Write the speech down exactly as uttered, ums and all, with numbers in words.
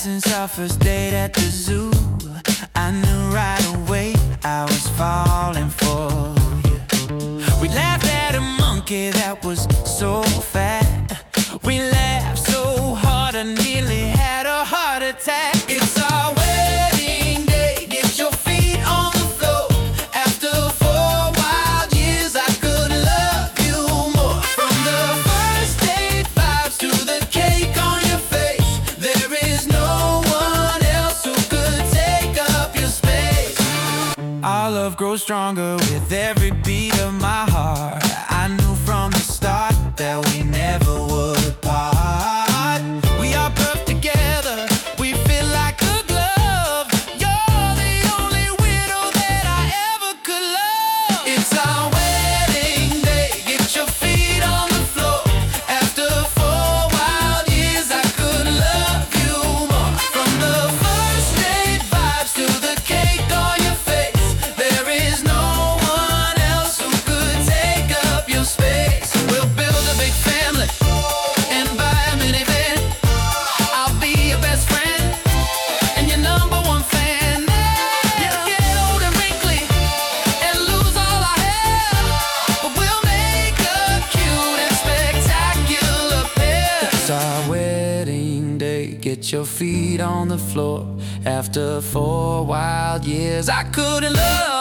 since our first date at the zoo. I knew right away I was falling for you. We laughed at a monkey that was so fat. We laughed so hard I nearly had a heart attack. It's our wedding day, get your feet on the floor. After four wild years I could love you more. From the first date vibes to the cake on your face, there is no one else who could take up your space. Our love grows stronger with every beat of my heart. I knew from the start that we never would part. We are perfect together, we feel like a glove. You're the only widow that I ever could love. It's our wedding day, get your feet on the floor. After four wild years I could love you more. From the first date vibes to the cake on your face, there is no one else who could take up your space. We'll build a big family and buy a minivan. I'll be your best friend and your number one fan. Yeah, get old and wrinkly and lose all our hair, but we'll make a cute and spectacular pair. It's our wedding day, get your feet on the floor. After four wild years I couldn't love